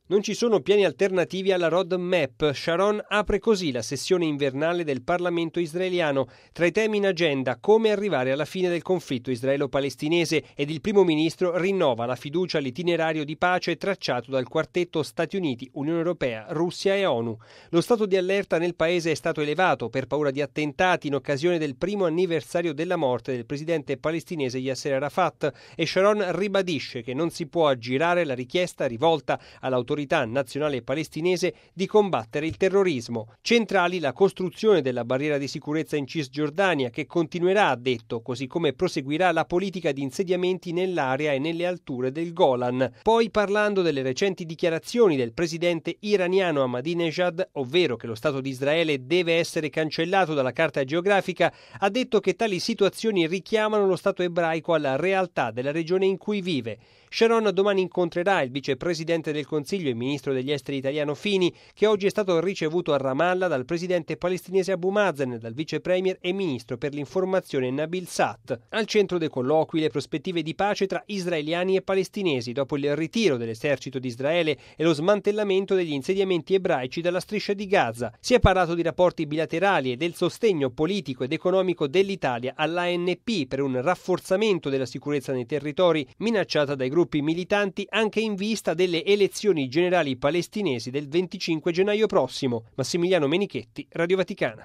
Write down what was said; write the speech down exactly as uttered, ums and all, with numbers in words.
Non ci sono piani alternativi alla roadmap. Sharon apre così la sessione invernale del Parlamento israeliano. Tra i temi in agenda, come arrivare alla fine del conflitto israelo-palestinese, ed il primo ministro rinnova la fiducia all'itinerario di pace tracciato dal quartetto Stati Uniti, Unione Europea, Russia e ONU. Lo stato di allerta nel paese è stato elevato per paura di attentati in occasione del primo anniversario della morte del presidente palestinese Yasser Arafat, e Sharon ribadisce che non si può aggirare la richiesta rivolta all'autorità nazionale palestinese di combattere il terrorismo. Centrali la costruzione della barriera di sicurezza in Cisgiordania, che continuerà, ha detto, così come proseguirà la politica di insediamenti nell'area e nelle alture del Golan. Poi, parlando delle recenti dichiarazioni del presidente iraniano Ahmadinejad, ovvero che lo Stato di Israele deve essere cancellato dalla carta geografica, ha detto che tali situazioni richiamano lo Stato ebraico alla realtà della regione in cui vive. Sharon domani incontrerà il vicepresidente del Consiglio e ministro degli esteri italiano Fini, che oggi è stato ricevuto a Ramallah dal presidente palestinese Abu Mazen e dal vice premier e ministro per l'informazione Nabil Satt. Al centro dei colloqui le prospettive di pace tra israeliani e palestinesi dopo il ritiro dell'esercito di Israele e lo smantellamento degli insediamenti ebraici dalla striscia di Gaza. Si è parlato di rapporti bilaterali e del sostegno politico ed economico dell'Italia all'A N P per un rafforzamento della sicurezza nei territori minacciata dai gruppi militanti, anche in vista delle elezioni generali palestinesi del venticinque gennaio prossimo. Massimiliano Menichetti, Radio Vaticana.